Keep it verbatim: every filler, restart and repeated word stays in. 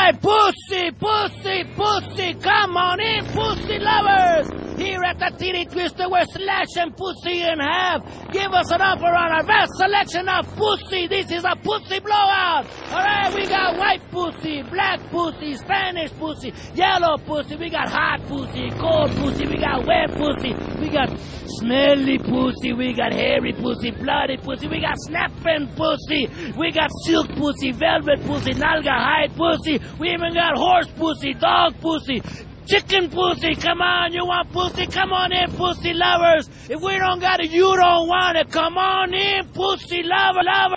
right, pussy, pussy, pussy, come on in, pussy lovers. Here at the Titty Twister, we're slashing pussy in half. Give us an offer on our vast selection of pussy. This is a pussy blowout. All right, we got white pussy, black pussy, Spanish pussy, yellow pussy. We got hot pussy, cold pussy. We got wet pussy. We got smelly pussy. We got hairy pussy, bloody pussy. We got snapping pussy. We got silk pussy, velvet pussy, nalga hide pussy. We even got horse pussy, dog pussy, chicken pussy. Come on, you want pussy? Come on in, pussy lovers. If we don't got it, you don't want it. Come on in, pussy lover, lover.